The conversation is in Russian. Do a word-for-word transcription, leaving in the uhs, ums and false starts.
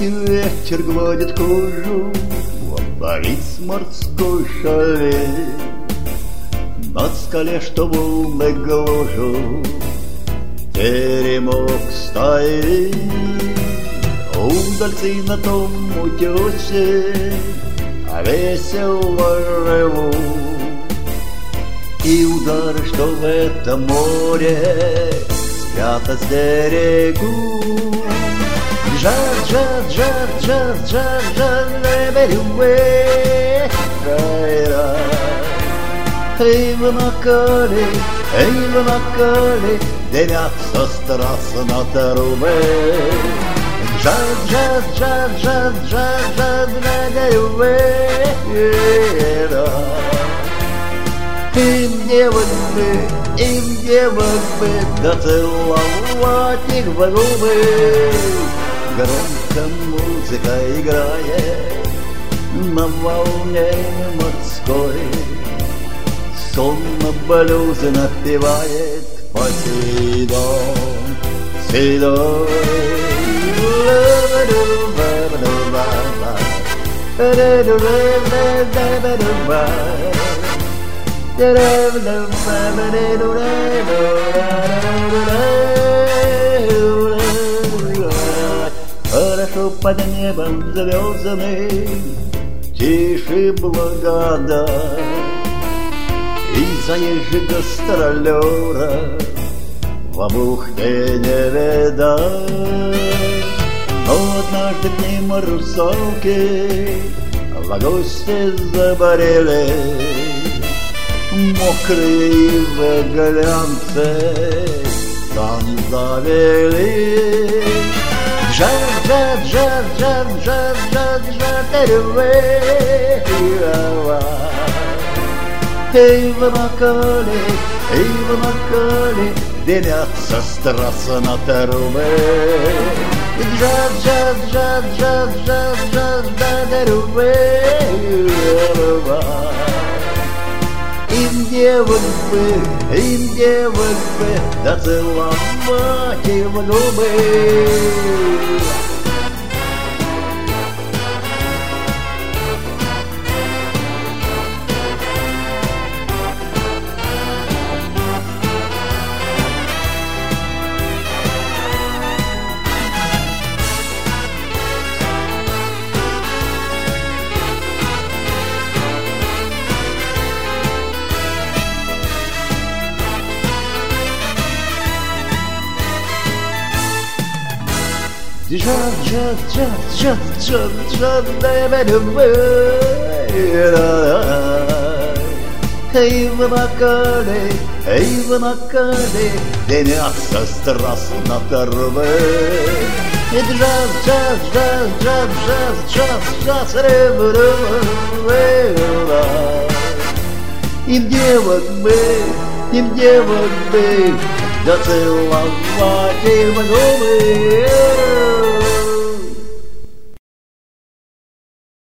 И ветер гладит кожу Борис морской шале. На скале, что волны гложут, теремок стоит. Удальцы на том утесе весело живут. И удары, что в этом море спрятать с берегу. Жар, жар, жар, жар, жар, жар, лебедюэ, рай-рай. Эй, вы на коле, эй, вы на коле, дымятся страсы на трубе. Жар, жар, жар, жар, жар, жар, лебедюэ, рай. Им девок бы, им девок бы, да целовать их в губы. Громко музыка играет на волне морской. Сонно блюзы напевает Посейдон седой. Хорошо под небом звездным, тише благодать. И заезжий гастролера в бухте не видать. Но однажды к ним русалки в гости заболели. Мокрые и в глянце тань завели. Жар, жар, жар, жар, жар, жар, жар, тереве. Эй, вы на коле, эй, вы на коле, дымятся страсы на трубе. Жар, жар, жар, жар, жар, жар, жар, тереве. Им девок бы, им девок бы, да целовать их в губы. Жар, жар, жар, жар, жар, жар, лебедюэ. Эй, вы на коле, эй, вы на коле, дымятся страсы на трубе. Жар, жар, жар, жар, жар, жар, жар, лебедюэ. Им девок бы, им девок бы, да целовать их в губы.